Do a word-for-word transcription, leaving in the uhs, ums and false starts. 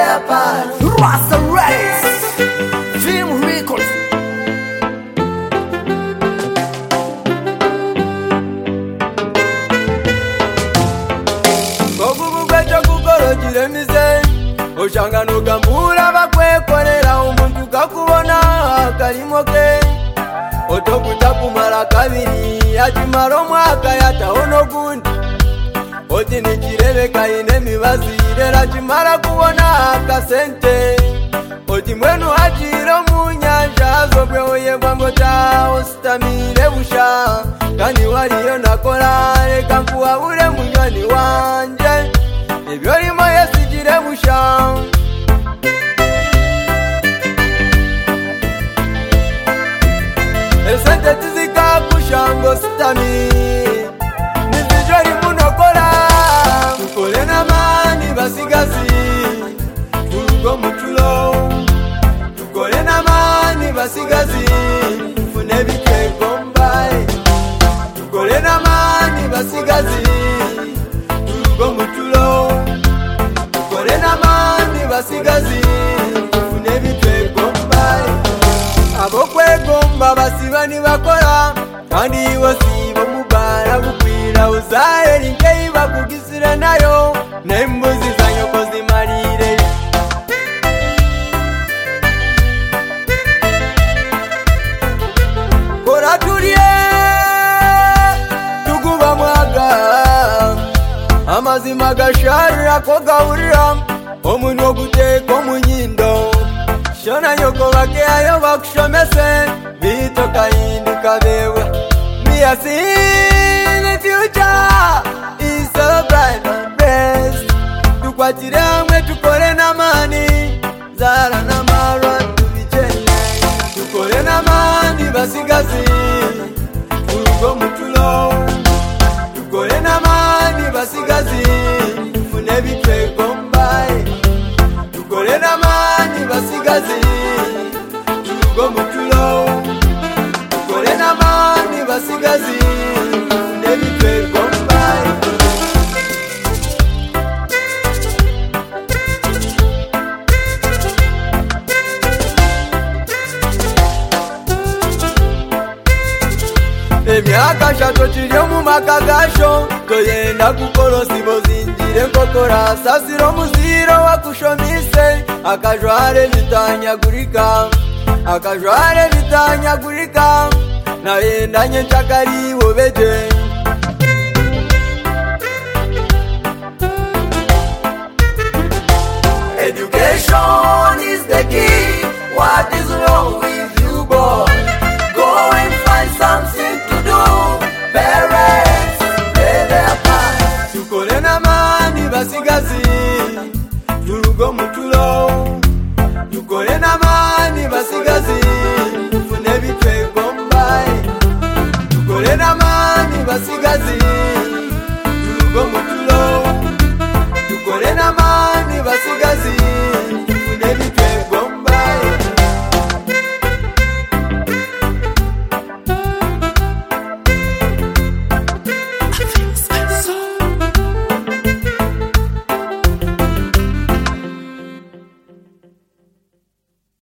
apart. Rasta Race Film Records. Oshanga nugambura bakwekorera umuntu kakubona akarimo ke otokuta kumara kabiri akimara omwaka yataho n'ogundi oti nikirebe kaine mibazi rera kimara kubona akasente oti mwenu hajira mu nyanja zobwe oyebwa ngo taho sitamire busha kandi wariyo nakora reka nkuwabure munywani wanje ebyo limo yesigire busha esente tizika kushango sitami nizijo limunokora tukole n'amani basigazi turugo mutulo tukole n'amani basigazi tufune bitego mbaye tukole n'amani basigazi turugo mutulo tukole n'amani basigazi tufune bitego mbaye abo kwegomba basiba nibakora kandi wasiba mubara bukwira uzahera inkeyi bakugisira nayo n'embuzi za nyoko zimarire kora turiye tuguba mwaga amazima gasharira ko gahurira omuntu wo guteka omunyindo shona nyoko bake ayo bakushomese bito kaindi kabewe me I see the future is so bright and best tukwatire hamwe tukore n'amani zara n'amara tubichene tukore n'amani basigazi turugo mutulo tukore n'amani basigazi tufune bitego mbaye tukore n'amani basigazi turugo mutulo tukore n'amani basigazi nebitego mbaye emyaka shato kiriyo mu maka gasho toyenda kukoro sibo zinjire nkokora sasiro muziro wakushomise akajware bitanyagurika akajware bitanyagurika nayendanye nchakari wobeje education is the key. What is wrong with you, boy? Go and find something to do. Parents, play their part. Tukole n'amani basigazi turugo mutulo tukole n'amani basigazi tufune bitego mbaye tukole n'amani basigazi